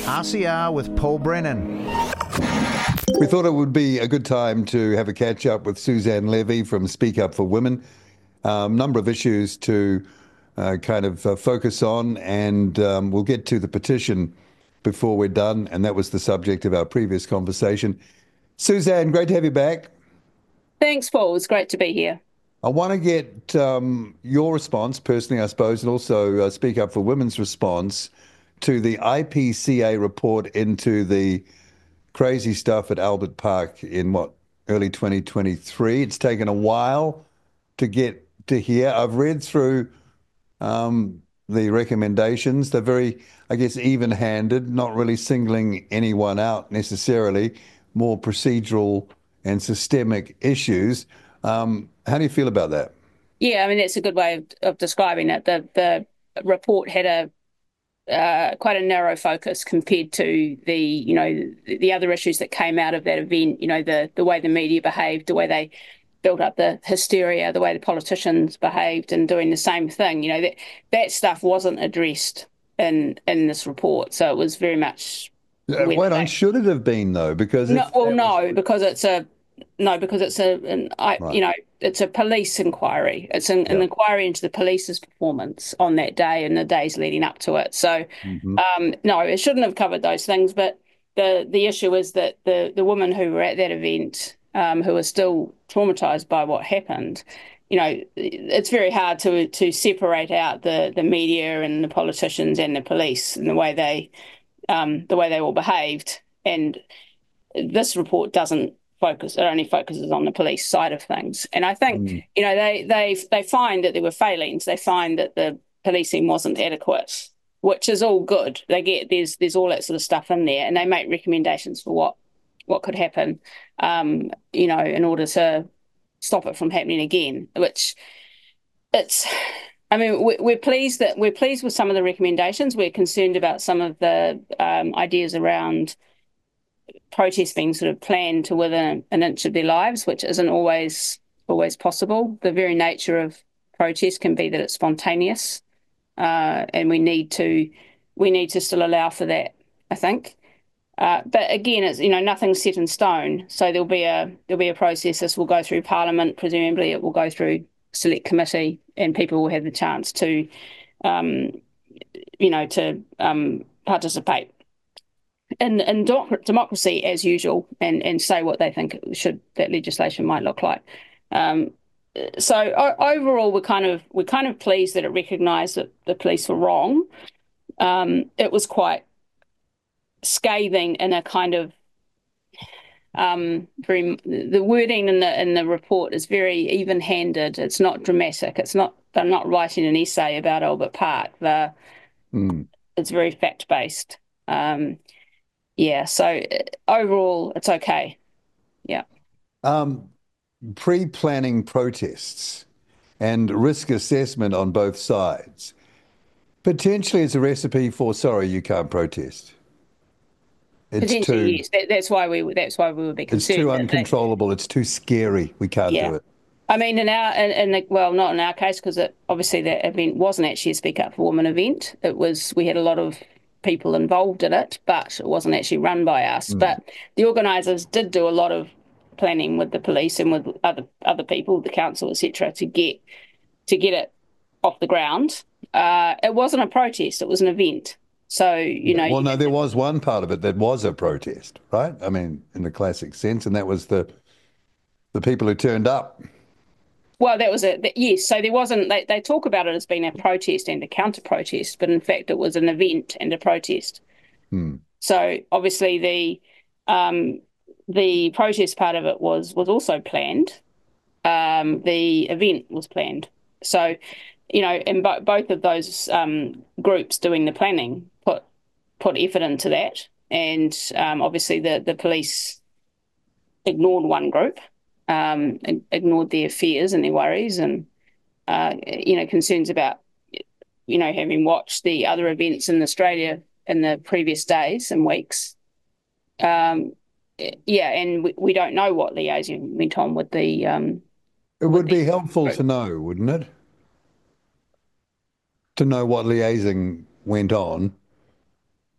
RCR with Paul Brennan. We thought it would be a good time to have a catch up with Suzanne Levy from Speak Up for Women. Number of issues to focus on, and we'll get to the petition before we're done, and that was the subject of our previous conversation. Suzanne, great to have you back. Thanks, Paul. It's great to be here. I want to get your response, personally, I suppose, and also Speak Up for Women's response to the IPCA report into the crazy stuff at Albert Park in early 2023. It's taken a while to get to here. I've read through the recommendations. They're very, I guess, even-handed, not really singling anyone out necessarily, more procedural and systemic issues. How do you feel about that? Yeah, I mean, that's a good way of describing it. The report had quite a narrow focus compared to the other issues that came out of that event. The way the media behaved, the way they built up the hysteria, the way the politicians behaved, and doing the same thing. That stuff wasn't addressed in this report, so it was very much. Wait on, should it have been though? Because it's a police inquiry. It's an inquiry into the police's performance on that day and the days leading up to it. So, no, it shouldn't have covered those things. But the issue is that the women who were at that event, who are still traumatized by what happened, it's very hard to separate out the media and the politicians and the police and the way they all behaved. And this report doesn't focus. It only focuses on the police side of things. And I think they find that there were failings. They find that the policing wasn't adequate, which is all good. There's all that sort of stuff in there, and they make recommendations for what could happen, in order to stop it from happening again. We're pleased with some of the recommendations. We're concerned about some of the ideas around protests being sort of planned to within an inch of their lives, which isn't always possible. The very nature of protest can be that it's spontaneous, and we need to still allow for that, I think. But again, it's nothing's set in stone. So there'll be a process. This will go through Parliament. Presumably, it will go through Select Committee, and people will have the chance to participate in democracy as usual, and say what they think that legislation might look like. So overall, we're kind of pleased that it recognised that the police were wrong. It was quite scathing in a kind of the wording in the report is very even-handed. It's not dramatic. They're not writing an essay about Albert Park. It's very fact-based. So overall, it's okay. Yeah. Pre-planning protests and risk assessment on both sides potentially is a recipe for sorry, you can't protest. Potentially, yes. That's why we would be concerned. It's too uncontrollable. It's too scary. We can't do it. I mean, not in our case, because obviously that event wasn't actually a Speak Up for Women event. We had a lot of people involved in it, but it wasn't actually run by us. But the organisers did do a lot of planning with the police and with other people, the council, etc., to get it off the ground. It wasn't a protest; it was an event. So Well, no, there was one part of it that was a protest, right? I mean, in the classic sense, and that was the people who turned up. Well, that was it. Yes. So there wasn't. They talk about it as being a protest and a counter-protest, but in fact, it was an event and a protest. So obviously, the protest part of it was also planned. The event was planned. So, and both of those groups doing the planning put effort into that, and obviously the police ignored one group. Ignored their fears and their worries and, concerns about, having watched the other events in Australia in the previous days and weeks. And we don't know what liaison went on with the... it would be helpful to know, wouldn't it? To know what liaising went on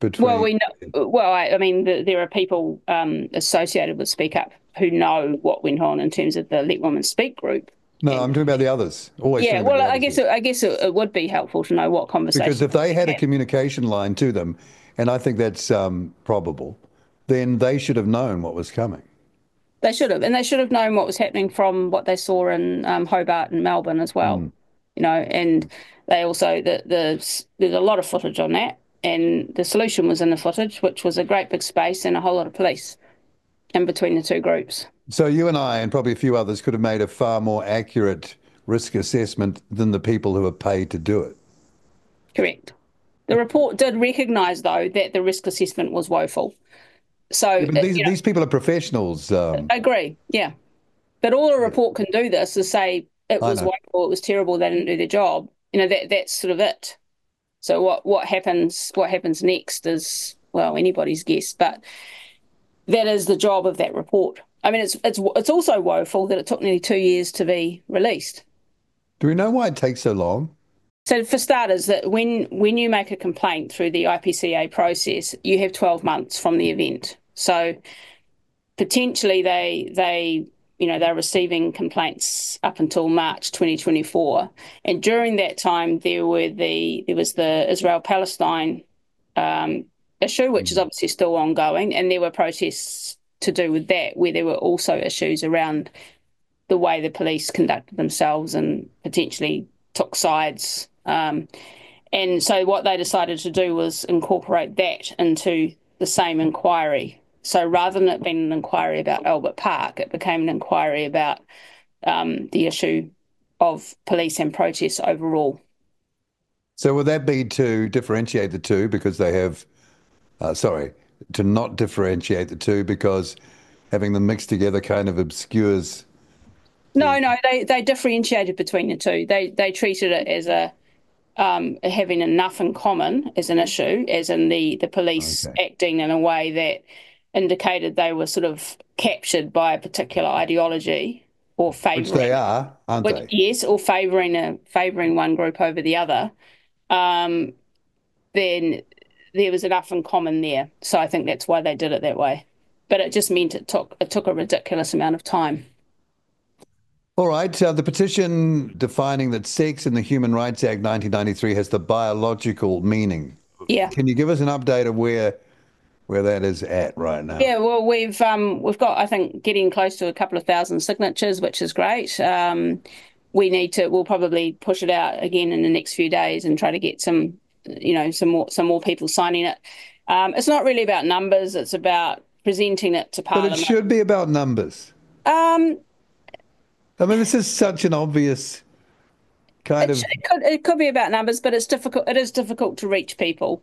Well, between? we know. Well, I mean, there are people associated with Speak Up who know what went on in terms of the Let Women Speak group. No, And I'm talking about the others. Always yeah, talking about well, the I others guess here. it would be helpful to know what Because conversations if they had they a had. communication line to them, and I think that's probable, then they should have known what was coming. They should have, and they should have known what was happening from what they saw in Hobart and Melbourne as well. Mm. And they also there's a lot of footage on that, and the solution was in the footage, which was a great big space and a whole lot of police in between the two groups. So you and I, and probably a few others, could have made a far more accurate risk assessment than the people who are paid to do it. Correct. The report did recognise, though, that the risk assessment was woeful. Yeah, So, but these people are professionals. I agree. Yeah. But all a Yeah, report can do this is say it I was know. woeful, it was terrible, they didn't do their job. That's sort of it. So what happens next is, well, anybody's guess, but that is the job of that report. I mean, it's also woeful that it took nearly 2 years to be released. Do we know why it takes so long? So for starters, that when you make a complaint through the IPCA process, you have 12 months from the event. So potentially they're receiving complaints up until March 2024, and during that time there was the Israel-Palestine issue, which is Mm. obviously still ongoing, and there were protests to do with that, where there were also issues around the way the police conducted themselves and potentially took sides. And so what they decided to do was incorporate that into the same inquiry. So rather than it being an inquiry about Albert Park, it became an inquiry about the issue of police and protests overall. So would that be to differentiate the two because they have, sorry, to not differentiate the two because having them mixed together kind of obscures No, the. no, they differentiated between the two. They treated it as having enough in common as an issue, as in the police Okay. acting in a way that indicated they were sort of captured by a particular ideology or Which they favouring, are, aren't which they? yes, or favouring one group over the other. Um, then there was enough in common there. So I think that's why they did it that way. But it just meant it took a ridiculous amount of time. All right. The petition defining that sex in the Human Rights Act 1993 has the biological meaning. Yeah. Can you give us an update of where that is at right now? Yeah, well, we've got, I think, getting close to a couple of thousand signatures, which is great. We'll probably push it out again in the next few days and try to get some more people signing it. It's not really about numbers; it's about presenting it to But it Parliament. should be about numbers. Um, I mean, this is such an obvious kind it, of. it could be about numbers, but it's difficult. It is difficult to reach people.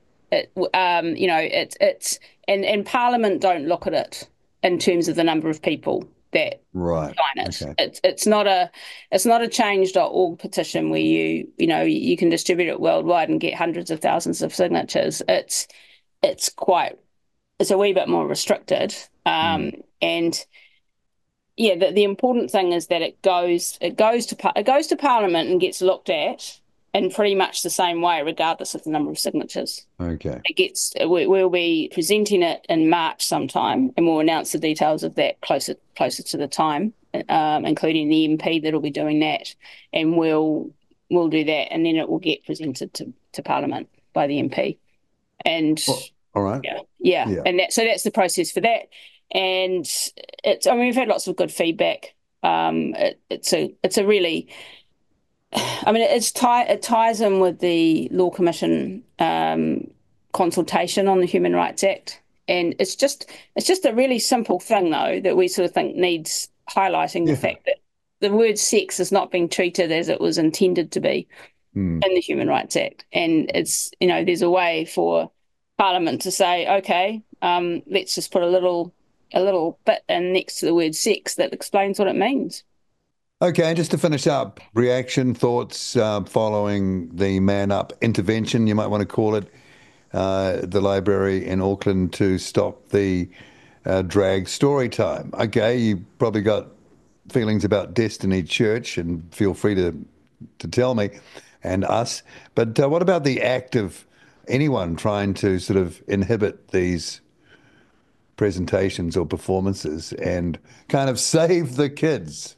It's and Parliament don't look at it in terms of the number of people that Right. sign it. Okay. It's not a change.org petition where you can distribute it worldwide and get hundreds of thousands of signatures. It's a wee bit more restricted. Mm. And yeah, the important thing is that it goes to Parliament and gets looked at in pretty much the same way, regardless of the number of signatures. Okay. We'll be presenting it in March sometime, and we'll announce the details of that closer to the time, including the MP that'll be doing that, and we'll do that, and then it will get presented to Parliament by the MP, and All right. yeah, Yeah. and that's the process for that, and we've had lots of good feedback. It's a really, I mean, it ties in with the Law Commission consultation on the Human Rights Act, and it's just a really simple thing though that we sort of think needs highlighting the Yeah. fact that the word sex is not being treated as it was intended to be Mm. in the Human Rights Act, and there's a way for Parliament to say, okay, let's just put a little bit in next to the word sex that explains what it means. Okay, and just to finish up, reaction, thoughts following the Man Up intervention, you might want to call it, the library in Auckland to stop the drag story time. Okay, you probably got feelings about Destiny Church, and feel free to tell me and us. But what about the act of anyone trying to sort of inhibit these presentations or performances and kind of save the kids.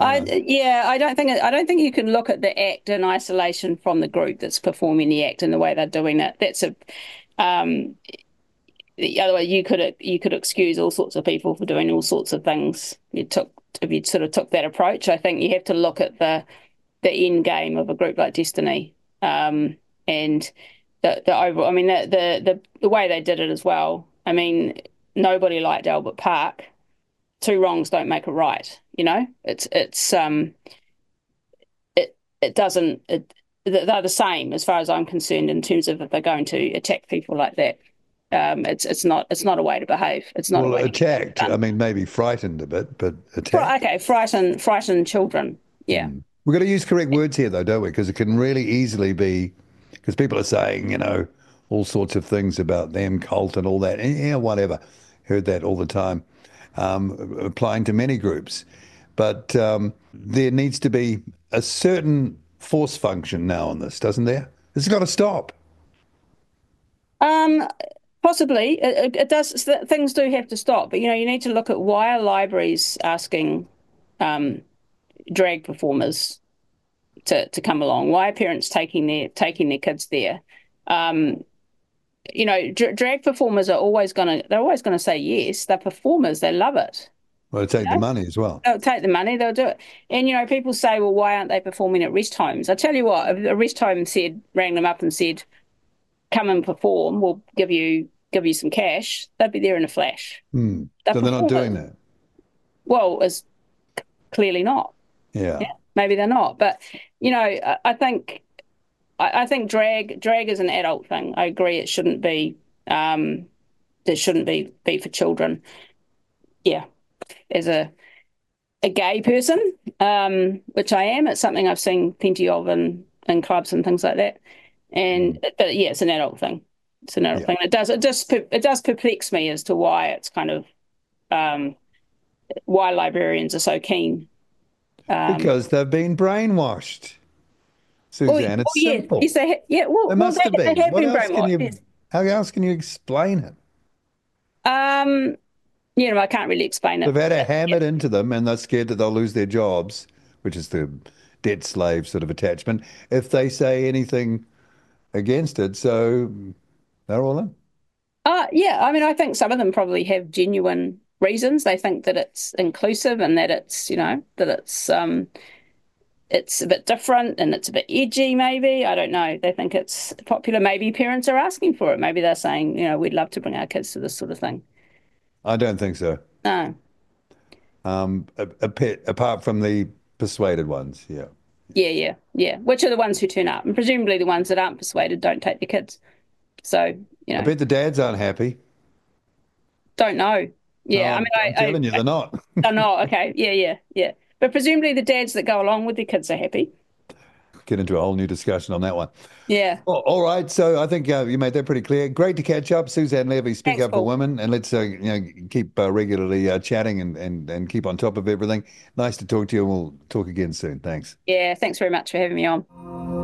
I don't think you can look at the act in isolation from the group that's performing the act and the way they're doing it. Um, Otherwise you could excuse all sorts of people for doing all sorts of things. If you sort of took that approach. I think you have to look at the end game of a group like Destiny, and the overall. I mean, the way they did it as well. I mean, nobody liked Albert Park. Two wrongs don't make a right. You know, it doesn't. They're the same as far as I'm concerned in terms of if they're going to attack people like that. It's not a way to behave. It's not a way attacked. I mean, maybe frightened a bit, but attacked. Okay, frighten children. Yeah. We've got to use correct words here, though, don't we? Because it can really easily be, because people are saying, all sorts of things about them, cult and all that. Yeah, whatever. Heard that all the time, applying to many groups. But there needs to be a certain force function now on this, doesn't there? It's got to stop. Possibly. It does. Things do have to stop. But, you need to look at why are libraries asking drag performers to come along? Why are parents taking their kids there? Drag performers are always gonna say yes. They're performers. They love it. Well, they'll take the money as well. They'll take the money. They'll do it. And people say, well, why aren't they performing at rest homes? I tell you what, if a rest home rang them up and said, come and perform, we'll give you some cash, they'd be there in a flash. So they're not doing that. Well, it's clearly not. Yeah. Maybe they're not. But I think drag is an adult thing. I agree. It shouldn't be for children. Yeah. As a gay person, which I am, it's something I've seen plenty of in clubs and things like that. But yeah, it's an adult thing. It's an adult thing. It does perplex me as to why it's kind of why librarians are so keen. Because they've been brainwashed. Suzanne, it's simple. Yes, they must have been. They have been brainwashed. How else can you explain it? I can't really explain it. They've had it hammered into them, and they're scared that they'll lose their jobs, which is the debt slave sort of attachment, if they say anything against it. So they're all in. Yeah. I mean, I think some of them probably have genuine reasons. They think that it's inclusive and that it's, that it's a bit different and it's a bit edgy, maybe. I don't know. They think it's popular. Maybe parents are asking for it. Maybe they're saying, we'd love to bring our kids to this sort of thing. I don't think so. No. Apart from the persuaded ones, yeah. Yeah. Which are the ones who turn up? And presumably the ones that aren't persuaded don't take their kids. So, I bet the dads aren't happy. Don't know. Yeah, I'm telling you, they're not. Oh, no, okay. Yeah. But presumably the dads that go along with their kids are happy. Get into a whole new discussion on that one. Yeah. Oh, all right. So I think you made that pretty clear. Great to catch up. Suzanne Levy, Speak Up for Women. And let's keep regularly chatting and keep on top of everything. Nice to talk to you, and we'll talk again soon. Thanks. Yeah, thanks very much for having me on.